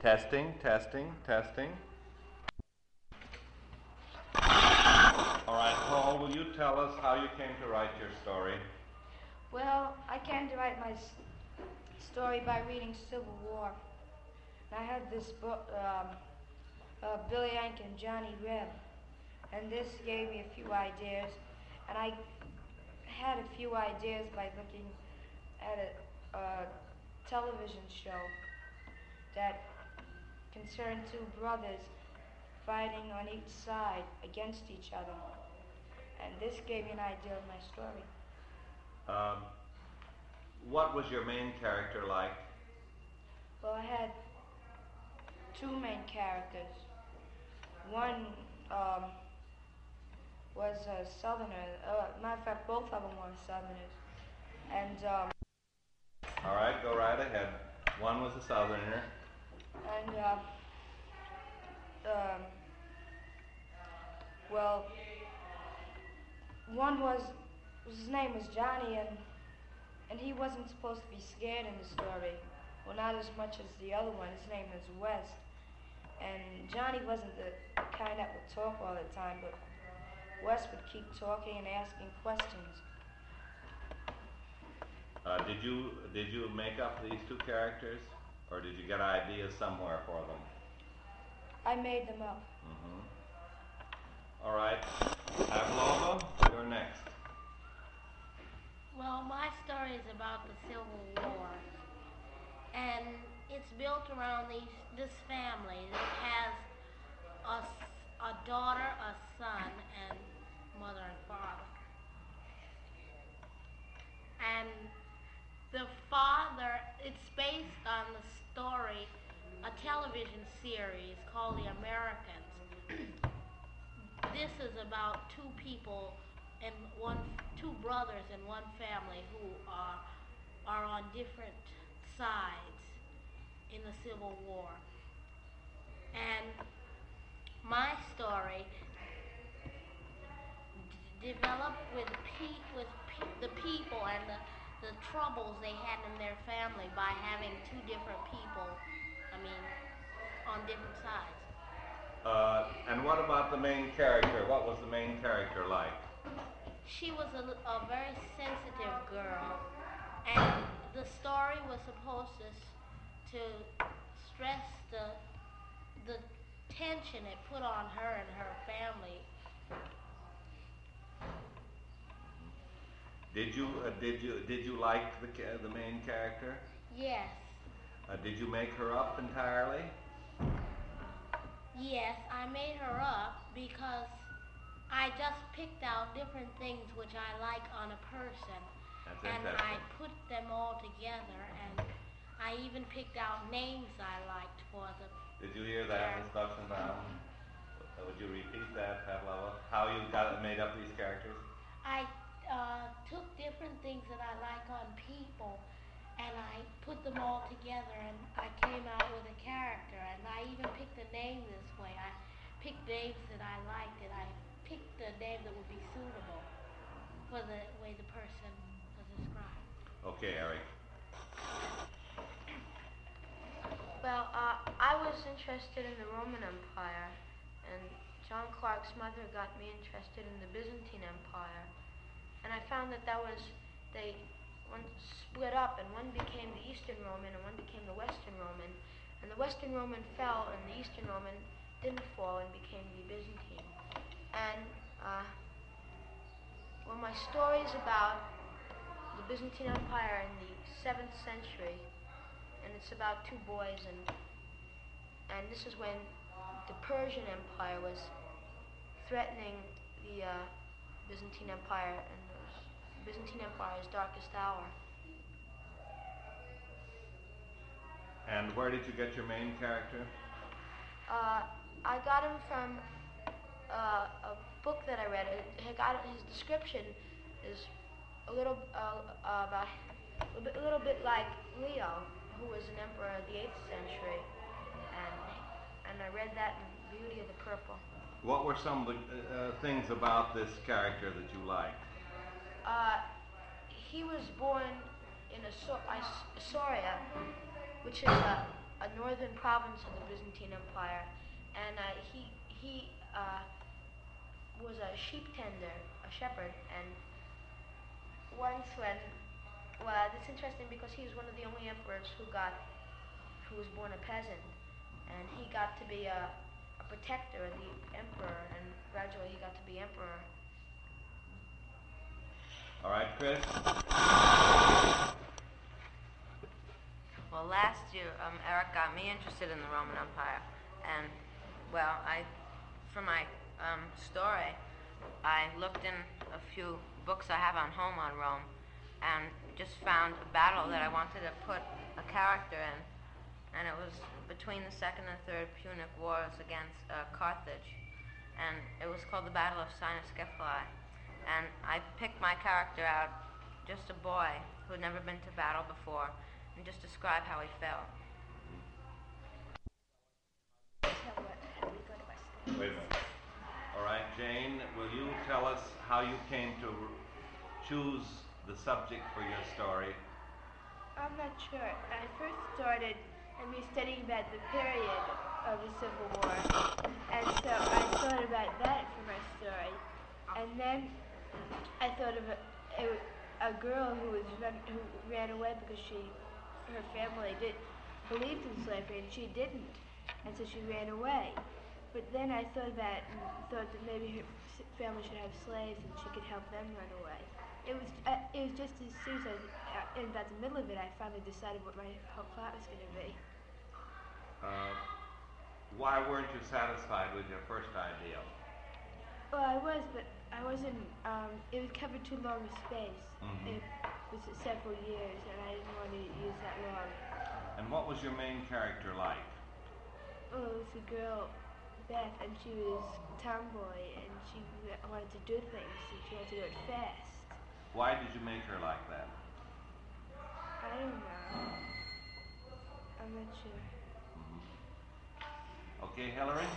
Testing, testing, testing. All right, Paul, will you tell us how you came to write your story? Well, I came to write my story by reading Civil War. And I had this book, Billy Yank and Johnny Reb, and this gave me a few ideas. And I had a few ideas by looking at a television show that concerned two brothers fighting on each side against each other. And this gave me an idea of my story. What was your main character like? Well, I had two main characters. One was a Southerner. Matter of fact, both of them were Southerners. And all right, go right ahead. One was a Southerner. And well, one was his name was Johnny, and he wasn't supposed to be scared in the story. Well, not as much as the other one. His name is West. And Johnny wasn't the kind that would talk all the time, but West would keep talking and asking questions. Did you make up these two characters, or did you get ideas somewhere for them? I made them up. All right, Pavlova, you're next. Well, my story is about the Civil War, and it's built around this family that has a daughter, a son, and mother and father. And the father, it's based on the story, a television series called The Americans. This is about two people and two brothers in one family who are on different sides in the Civil War. And my story developed with the people and the troubles they had in their family by having two different people, on different sides. And what about the main character? What was the main character like? She was a very sensitive girl, and the story was supposed to stress the tension it put on her and her family. Did you like the main character? Yes. Did you make her up entirely? Yes, I made her up because I just picked out different things which I like on a person. And I put them all together, and I even picked out names I liked for them. Did you hear that, Ms. Buxenbaum? Would you repeat that, Pavlova? How you made up these characters? I took different things that I like on people, and I put them all together, and I came out with a character. And I even picked a name this way. I picked names that I liked, and I picked a name that would be suitable for the way the person was described. Okay, Eric. Well, I was interested in the Roman Empire, and John Clark's mother got me interested in the Byzantine Empire. And I found that one split up, and one became the Eastern Roman, and one became the Western Roman. And the Western Roman fell, and the Eastern Roman didn't fall and became the Byzantine. And well, my story is about the Byzantine Empire in the 7th century, and it's about two boys, and this is when the Persian Empire was threatening the Byzantine Empire, and the Byzantine Empire's darkest hour. And where did you get your main character? I got him from a book that I read. His description is a little bit like Leo, who was an emperor of the 8th century, and I read that in Beauty of the Purple. What were some of the things about this character that you liked? He was born in Isauria, which is a northern province of the Byzantine Empire, and he was a sheep tender, a shepherd, and once when, well, it's interesting because he was one of the only emperors who was born a peasant, and he got to be a protector of the emperor, and gradually he got to be emperor. All right, Chris? Well, last year, Eric got me interested in the Roman Empire, and, well, for my story, I looked in a few books I have on home on Rome, and just found a battle that I wanted to put a character in, and it was between the Second and Third Punic Wars against Carthage, and it was called the Battle of Cynoscephalae, and I picked my character out, just a boy who had never been to battle before, and just describe how he felt. Wait a minute. All right, Jane, will you tell us how you came to choose the subject for your story? I'm not sure. I first started studying about the period of the Civil War, and so I thought about that for my story. And then I thought of a girl who ran away because her family believed in slavery and she didn't, and so she ran away. But then I thought that maybe her family should have slaves and she could help them run away. It was just as soon as in about the middle of it, I finally decided what my whole plot was going to be. Why weren't you satisfied with your first idea? Well, I was, but I wasn't. It would cover too long a space. Mm-hmm. It was several years, and I didn't want to use that long. And what was your main character like? Well, it was a girl, Beth, and she was a tomboy, and she wanted to do things, and she wanted to do it fast. Why did you make her like that? I don't know. I'm not sure. Okay, Hillary?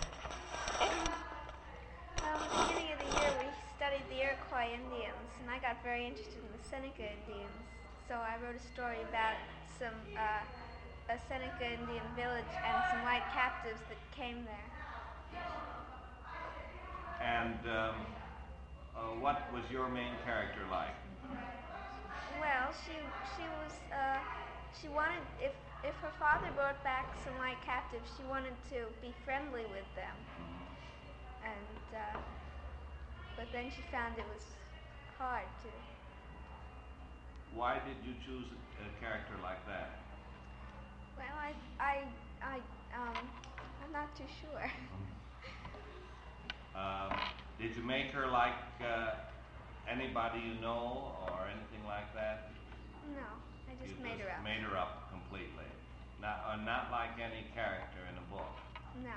At the beginning of the year, we studied the Iroquois Indians, and I got very interested in the Seneca Indians. So I wrote a story about a Seneca Indian village and some white captives that came there. And what was your main character like? Well, she wanted, if her father brought back some white captives, she wanted to be friendly with them. And but then she found it was hard to. Why did you choose a character like that? Well, I'm not too sure. Did you make her like anybody you know or anything like that? No, I just You made her up. Made her up completely. Not like any character in a book. No.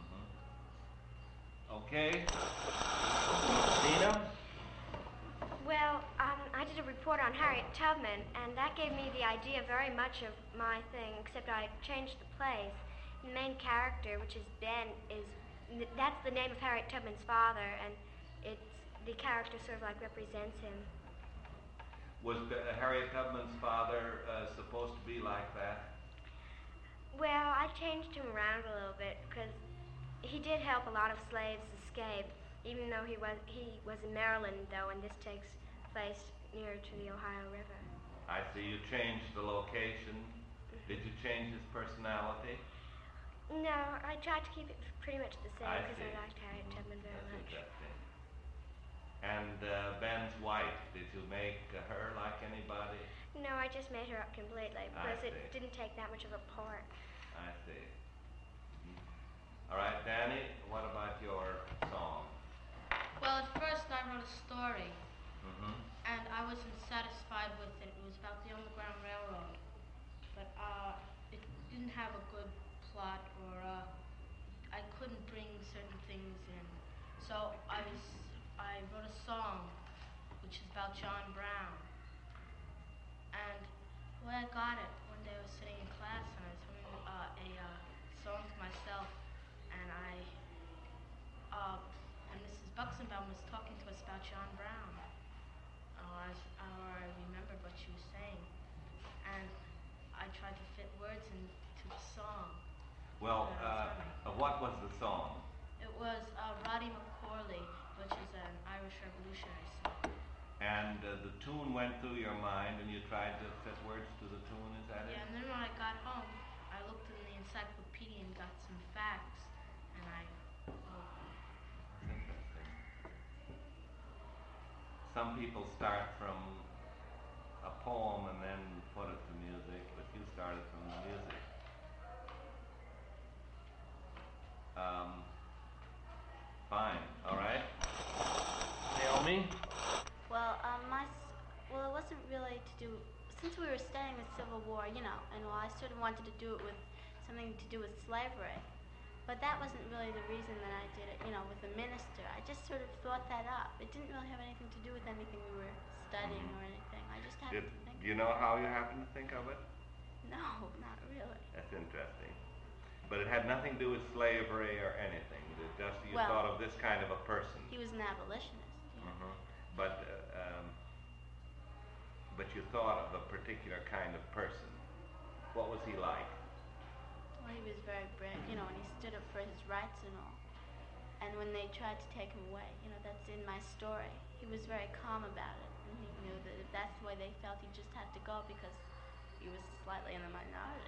Okay. Dina? Well, I did a report on Harriet Tubman, and that gave me the idea very much of my thing, except I changed the place. The main character, which is Ben, that's the name of Harriet Tubman's father, and the character sort of like represents him. Was Harriet Tubman's father supposed to be like that? Well, I changed him around a little bit, because he did help a lot of slaves escape, even though he was in Maryland, though, and this takes place near to the Ohio River. I see you changed the location. Did you change his personality? No, I tried to keep it pretty much the same, I because see. I liked Harriet Tubman very That's much. interesting. And Ben's wife, did you make her like anybody? No, I just made her up completely, because it see. didn't take that much of a part. I see. All right, Danny, what about your song? Well, at first I wrote a story, Mm-hmm. and I wasn't satisfied with it. It was about the Underground Railroad, but it didn't have a good plot, or I couldn't bring certain things in. So I wrote a song, which is about John Brown. And when I got it, one day I was sitting in class and I was humming a song to myself, and and Mrs. Buxenbaum was talking to us about John Brown. I remembered what she was saying, and I tried to fit words into the song. Well, what was the song? It was Roddy McCorley, which is an Irish revolutionary song. And the tune went through your mind, and you tried to fit words to the tune. Is that Yeah, it? and then when I got home, I looked in the encyclopedia and got some facts, and That's interesting. Some people start from a poem and then put it to music, but you started from the music. Fine. All right. Naomi? Well, it wasn't really to do, since we were studying the Civil War, and I sort of wanted to do it with something to do with slavery. But that wasn't really the reason that I did it, with the minister. I just sort of thought that up. It didn't really have anything to do with anything we were studying or anything. I just happened to think Do you know how you happened to think of it? No, not really. That's interesting. But it had nothing to do with slavery or anything. It just you Well, thought of this kind of a person. He was an abolitionist. Mhm. But you thought of a particular kind of person. What was he like? Well, he was very brave, and he stood up for his rights and all. And when they tried to take him away, that's in my story, he was very calm about it. And he knew that if that's the way they felt, he just had to go because he was slightly in the minority,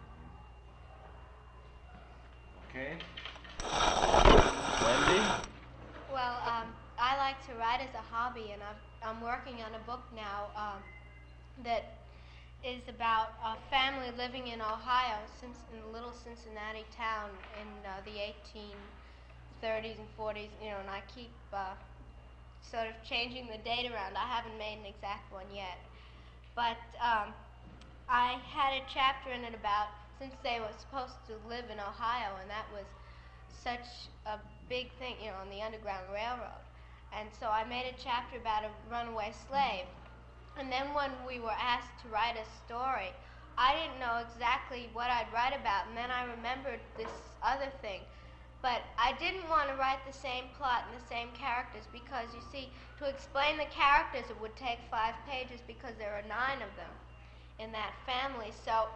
Okay. Wendy? Well, I like to write as a hobby, and I'm working on a book now that is about a family living in Ohio, in a little Cincinnati town in the 1830s and 40s, and I keep sort of changing the date around. I haven't made an exact one yet. But I had a chapter in it about, since they were supposed to live in Ohio, and that was such a big thing, on the Underground Railroad. And so I made a chapter about a runaway slave. And then when we were asked to write a story, I didn't know exactly what I'd write about, and then I remembered this other thing. But I didn't want to write the same plot and the same characters because, you see, to explain the characters it would take 5 pages because there are 9 of them in that family. So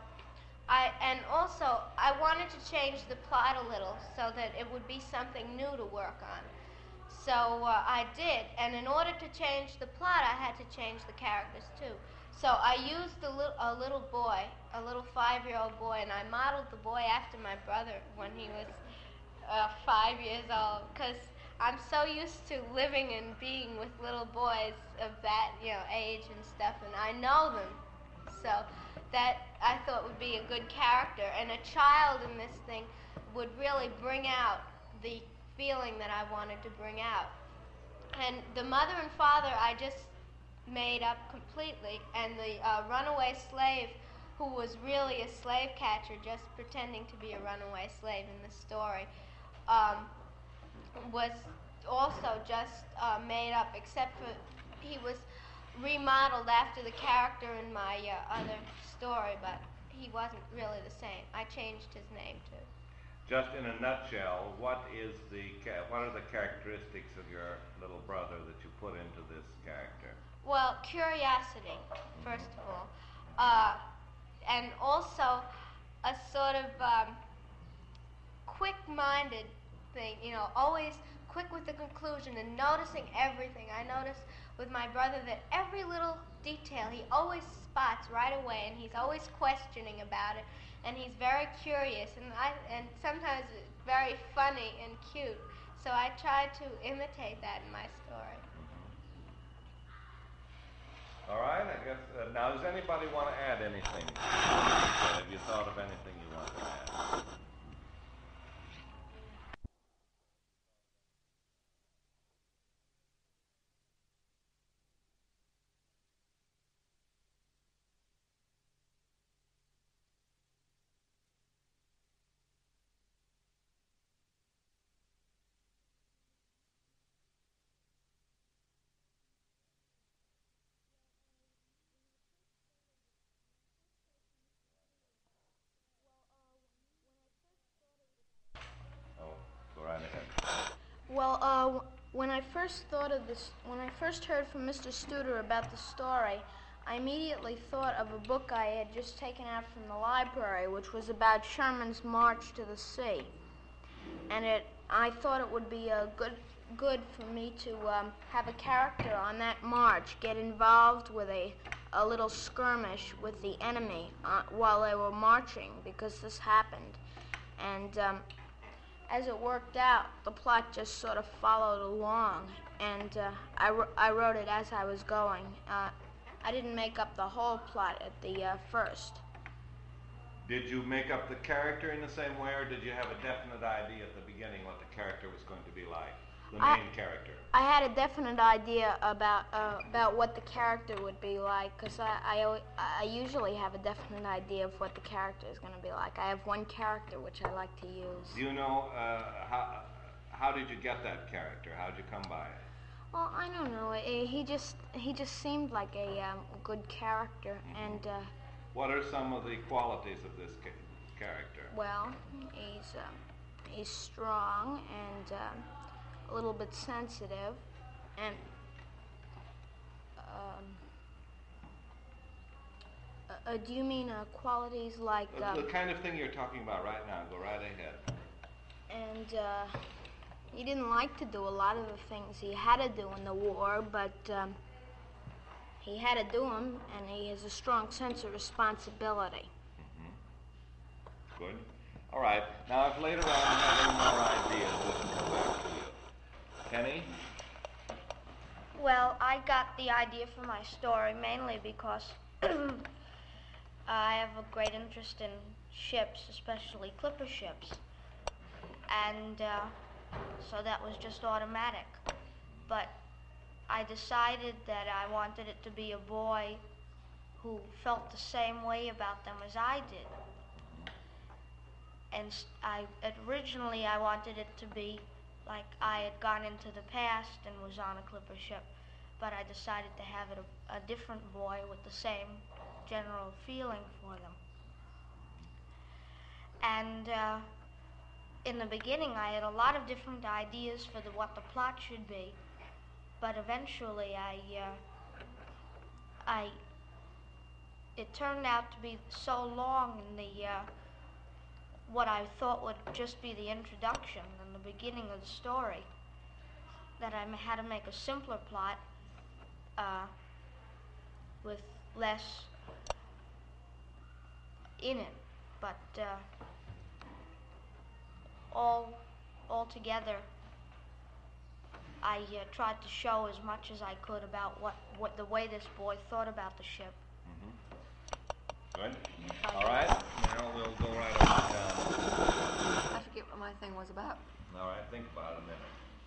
I wanted to change the plot a little so that it would be something new to work on. So I did, and in order to change the plot, I had to change the characters too. So I used a little boy, a little 5-year-old boy, and I modeled the boy after my brother when he was 5 years old, because I'm so used to living and being with little boys of that, age and stuff, and I know them. So that I thought would be a good character, and a child in this thing would really bring out the feeling that I wanted to bring out. And the mother and father I just made up completely, and the runaway slave, who was really a slave catcher just pretending to be a runaway slave in the story, was also just made up, except for he was remodeled after the character in my other story, but he wasn't really the same. I changed his name too. Just in a nutshell, what are the characteristics of your little brother that you put into this character? Well, curiosity, first of all, and also a sort of quick-minded thing, always quick with the conclusion and noticing everything. I noticed with my brother that every little detail he always spots right away, and he's always questioning about it, and he's very curious, and sometimes very funny and cute. So I tried to imitate that in my story. All right, I guess, now does anybody want to add anything? Have you thought of anything you want to add? Oh, go right ahead. Well, when I first heard from Mr. Studer about the story, I immediately thought of a book I had just taken out from the library, which was about Sherman's march to the sea. And I thought it would be good for me to have a character on that march get involved with a little skirmish with the enemy while they were marching, because this happened. And as it worked out, the plot just sort of followed along, and I wrote it as I was going. I didn't make up the whole plot at the first. Did you make up the character in the same way, or did you have a definite idea at the beginning what the character was going to be like, the main character? I had a definite idea about what the character would be like, because I usually have a definite idea of what the character is going to be like. I have one character which I like to use. Do you know how did you get that character? How did you come by it? Well, I don't know. He just seemed like a good character, and. What are some of the qualities of this character? Well, he's strong and a little bit sensitive, and do you mean qualities like the kind of thing you're talking about right now? Go right ahead. And he didn't like to do a lot of the things he had to do in the war, but he had to do them, and he has a strong sense of responsibility. Mm-hmm. Good. All right. Now, if later on you have any more ideas, we can come back to you. Penny? Well, I got the idea for my story mainly because I have a great interest in ships, especially clipper ships. And so that was just automatic. But I decided that I wanted it to be a boy who felt the same way about them as I did. And originally I wanted it to be like I had gone into the past and was on a clipper ship, but I decided to have it a different boy with the same general feeling for them. And in the beginning I had a lot of different ideas for what the plot should be. But eventually, it turned out to be so long in the what I thought would just be the introduction and the beginning of the story that I had to make a simpler plot with less in it. But all together, I tried to show as much as I could about what the way this boy thought about the ship. Mm-hmm. Good. All right. Now we'll go right on down. I forget what my thing was about. All right. Think about it a minute.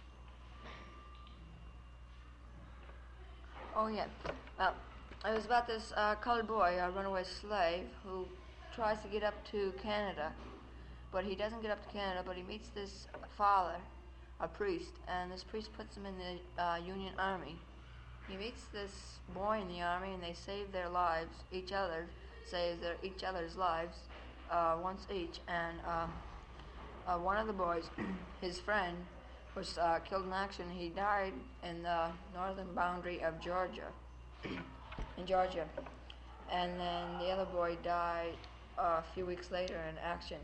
Oh, yeah. Well, it was about this colored boy, a runaway slave, who tries to get up to Canada. But he doesn't get up to Canada, but he meets this father, a priest, and this priest puts him in the Union Army. He meets this boy in the Army, and they save their lives. Each other saves each other's lives once each. And one of the boys, his friend, was killed in action. He died in the northern boundary of Georgia, in Georgia. And then the other boy died a few weeks later in action.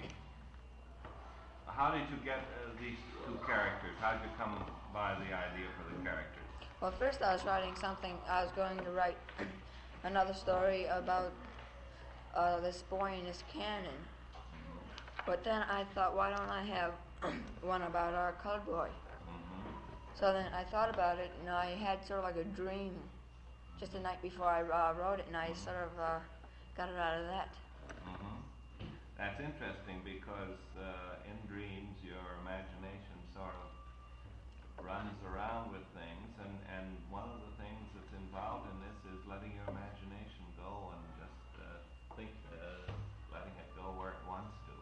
How did you get these two characters? How did you come by the idea for the characters? Well, first I was writing something. I was going to write another story about this boy and his cannon. But then I thought, why don't I have one about our colored boy? Mm-hmm. So then I thought about it, and I had sort of like a dream just the night before I wrote it, and I sort of got it out of that. Mm-hmm. That's interesting because in dreams your imagination sort of runs around with things, and one of the things that's involved in this is letting your imagination go and just letting it go where it wants to.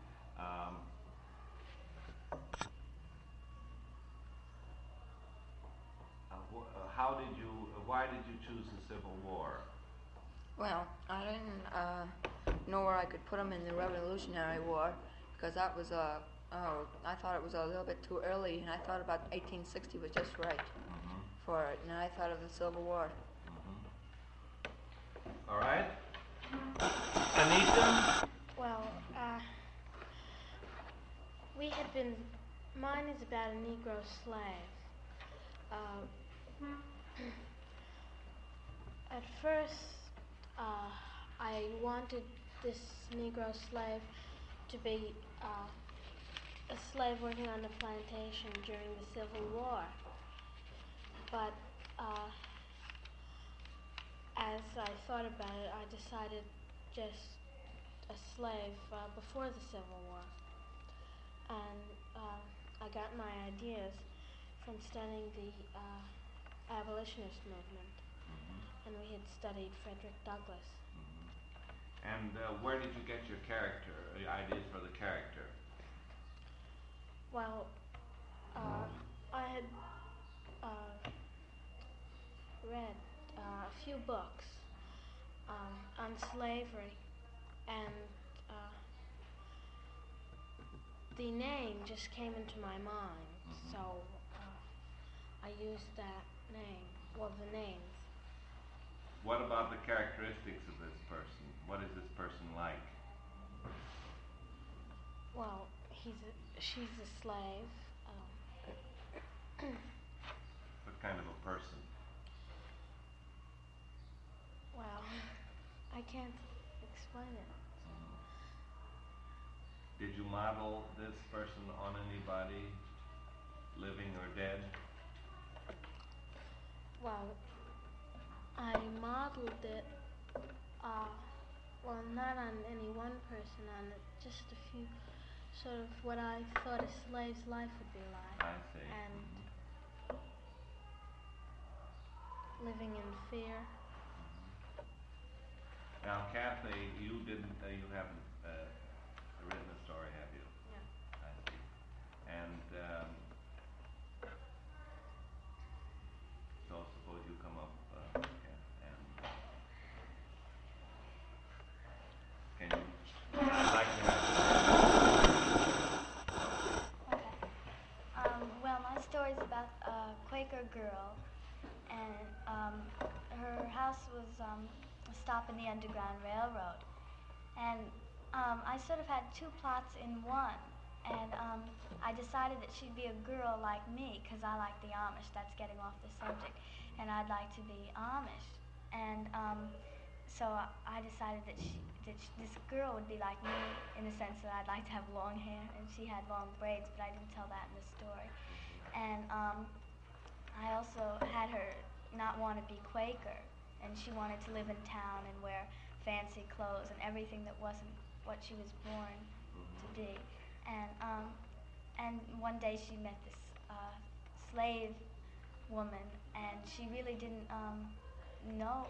Why did you choose the Civil War? Well, I didn't know where I could put him in the Revolutionary War, because that was I thought it was a little bit too early, and I thought about 1860 was just right for it, and I thought of the Civil War. All right? Anita? Well, mine is about a Negro slave. At first, I wanted this Negro slave to be a slave working on the plantation during the Civil War. But as I thought about it, I decided just a slave before the Civil War. And I got my ideas from studying the abolitionist movement. And we had studied Frederick Douglass. And where did you get your character, the ideas for the character? Well, I had read a few books on slavery, and the name just came into my mind, so I used that name, well, the names. What about the characteristics of this person? What is this person like? Well, she's a slave. What kind of a person? Well, I can't explain it. Did you model this person on anybody, living or dead? Well, I modeled it, well, not on any one person, on just a few, sort of what I thought a slave's life would be like. I see. And living in fear. Now, Kathy, you haven't written a story, have you? No. I see. And so suppose you come up, Kath, and can you? I'd like to have. Okay. Well, my story's about a Quaker girl, and her house was a stop in the Underground Railroad. And I sort of had two plots in one. And I decided that she'd be a girl like me, because I like the Amish. That's getting off the subject. And I'd like to be Amish. And so I decided that this girl would be like me in the sense that I'd like to have long hair, and she had long braids, but I didn't tell that in the story. And I also had her not want to be Quaker, and she wanted to live in town and wear fancy clothes and everything that wasn't what she was born to be. And one day she met this slave woman, and she really didn't know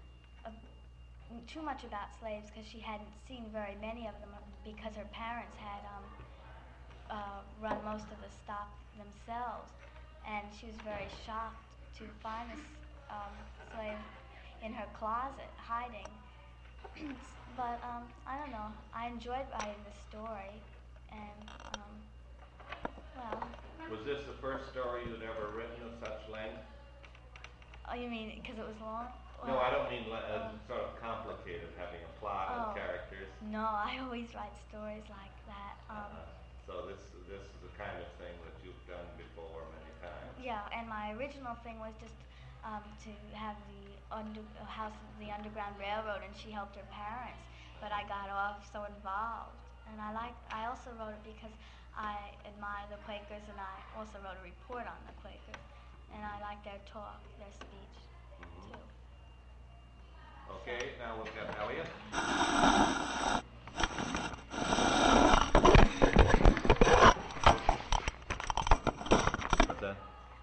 too much about slaves, because she hadn't seen very many of them, because her parents had run most of the stop themselves. And she was very shocked to find this slave in her closet, hiding. But I don't know, I enjoyed writing the story, and well. Was this the first story you'd ever written of such length? Oh, you mean because it was long? No, I don't mean sort of complicated, having a plot and characters. No, I always write stories like that. So this is the kind of thing that you've done before many times. Yeah, and my original thing was just to have the house of the Underground Railroad, and she helped her parents. But I got off so involved, and I also wrote it because I admire the Quakers, and I also wrote a report on the Quakers, and I like their talk, their speech, too. Okay, now we've got Elliot. What's that?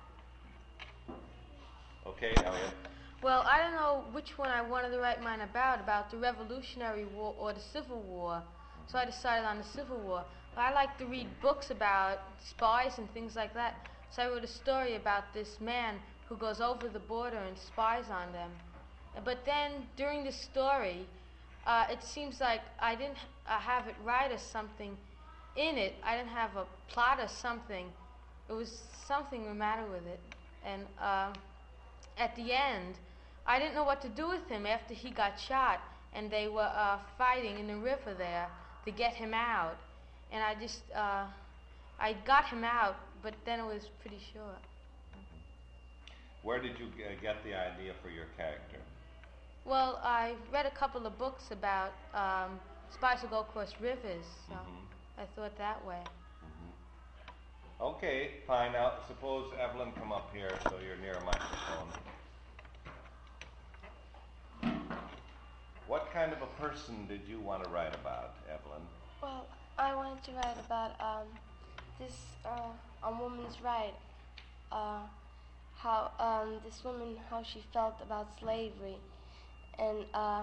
Okay, Elliot. Well, I don't know which one I wanted to write mine about the Revolutionary War or the Civil War. So I decided on the Civil War. But I like to read books about spies and things like that. So I wrote a story about this man who goes over the border and spies on them. But then during the story, it seems like I didn't have it right or something in it. I didn't have a plot or something. It was something the matter with it. And at the end, I didn't know what to do with him after he got shot, and they were fighting in the river there to get him out. And I got him out, but then it was pretty short. Where did you get the idea for your character? Well, I read a couple of books about spies who go across rivers, so I thought that way. Okay, fine. Now, suppose Evelyn come up here so you're near a microphone. What kind of a person did you want to write about, Evelyn? Well, I wanted to write about a woman's right. How this woman, how she felt about slavery, and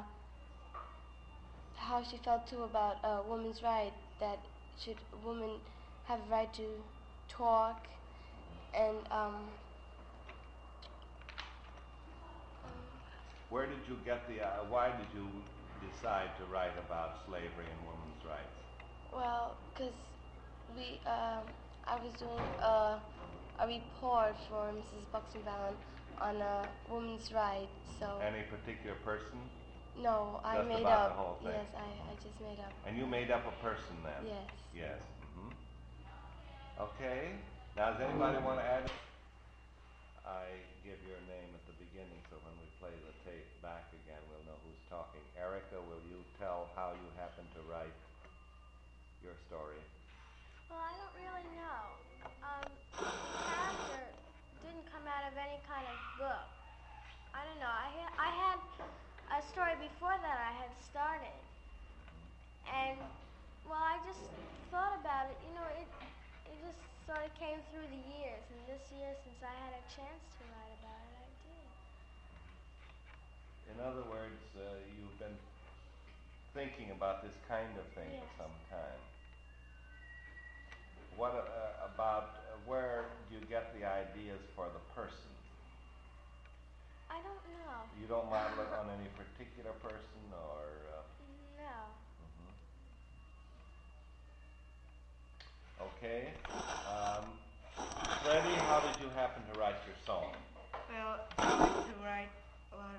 how she felt too about a woman's right, that should a woman have a right to talk, and where did you get the, why did you decide to write about slavery and women's rights? Well, because I was doing a report for Mrs. Buxenbaum on women's rights, so... Any particular person? No, I Just made about up. the whole thing? Yes, I just made up. And you made up a person then? Yes. Yes. Okay. Now, does anybody want to add? I give your name at the beginning, so when we play the tape back again, we'll know who's talking. Erica, will you tell how you happened to write your story? Well, I don't really know. The character didn't come out of any kind of book. I don't know. I had a story before that I had started. And, well, I just thought about it. You know, it just sort of came through the years. And this year, since I had a chance to write about it, I did. In other words, you've been thinking about this kind of thing Yes. for some time. What about where do you get the ideas for the person? I don't know. You don't model it on any particular person, or? No. Okay. Freddie, how did you happen to write your song? Well, I like to write a lot of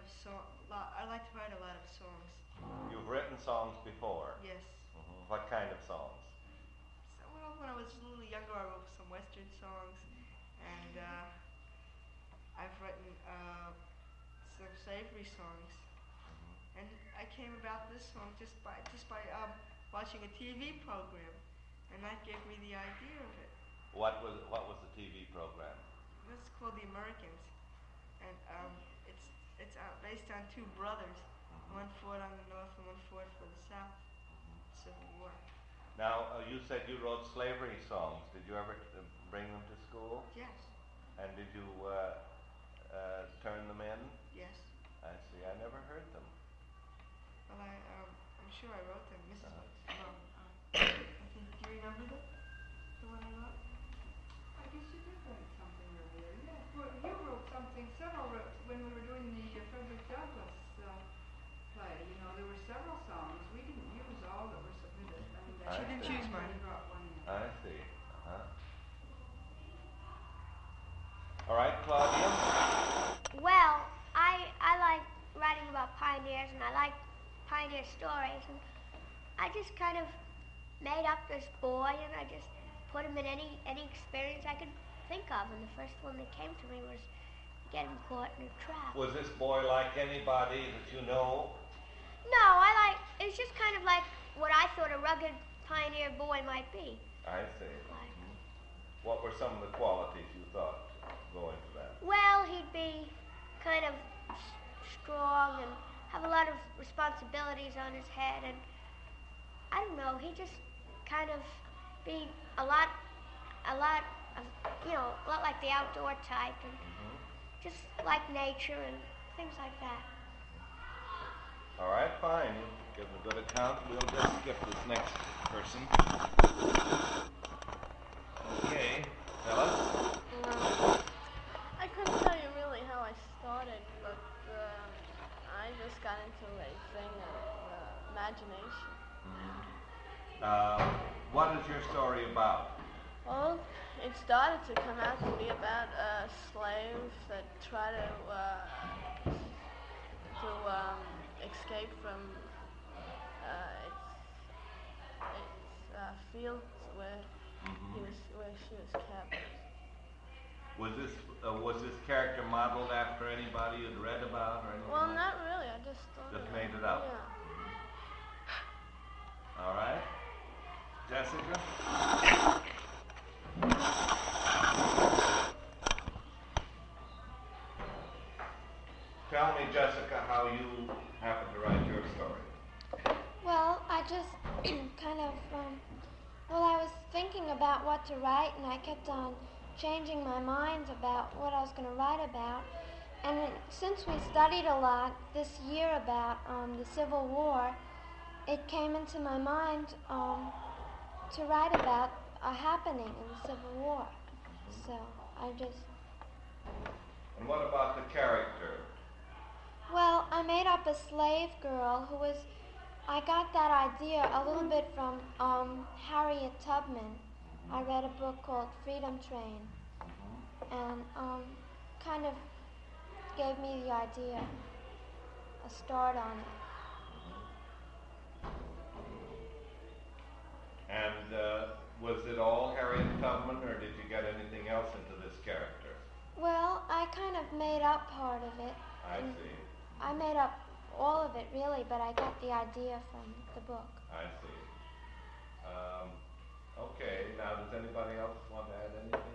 songs. You've written songs before? Yes. What kind of songs? So, well, when I was a little younger, I wrote some Western songs, and I've written some slavery songs. And I came about this song just by watching a TV program, and that gave me the idea of it. What was the TV program? It's called The Americans, and it's based on two brothers. One fought on the North and one fought for the South. Civil War. Now, you said you wrote slavery songs. Did you ever bring them to school? Yes. And did you turn them in? Yes. I see. I never heard them. Well, I'm sure I wrote them, Mrs. Mom. I think, do you remember them? The one I wrote? I guess you did write something earlier. Yes. Well, you wrote something, when we were doing the Frederick Douglass play. You know, there were several songs. We didn't use all that were submitted. She didn't choose mine. I see. All right, Claudia. Well, I like writing about pioneers, and I like pioneer stories, and I just kind of made up this boy, and I just put him in any experience I could think of, and the first one that came to me was to get him caught in a trap. Was this boy like anybody that you know? No, it's just kind of like what I thought a rugged pioneer boy might be. I see. What were some of the qualities you thought go into that? Well, he'd be kind of strong and have a lot of responsibilities on his head, and I don't know, he'd just kind of be a lot of, a lot like the outdoor type, and just like nature and things like that. All right, fine. You give him a good account. We'll just skip this next person. Okay, Phyllis. I couldn't tell you really how I started, but I just got into a thing of imagination. What is your story about? Well, it started to come out to be about slaves that try to to escape from its fields where where she was kept. Was this character modeled after anybody you'd read about or anything? Well, like not really. I just thought Just of made it up. Yeah. All right. Jessica? Tell me, Jessica, how you happened to write your story. Well, I just kind of, I was thinking about what to write, and I kept on changing my mind about what I was going to write about. And since we studied a lot this year about the Civil War, it came into my mind to write about a happening in the Civil War. So I just... And what about the character? Well, I made up a slave girl who was... I got that idea a little bit from Harriet Tubman. I read a book called Freedom Train, and kind of gave me the idea, a start on it. And was it all Harriet Tubman, or did you get anything else into this character? Well, I kind of made up part of it. I see. I made up all of it, really, but I got the idea from the book. I see. Okay, now does anybody else want to add anything?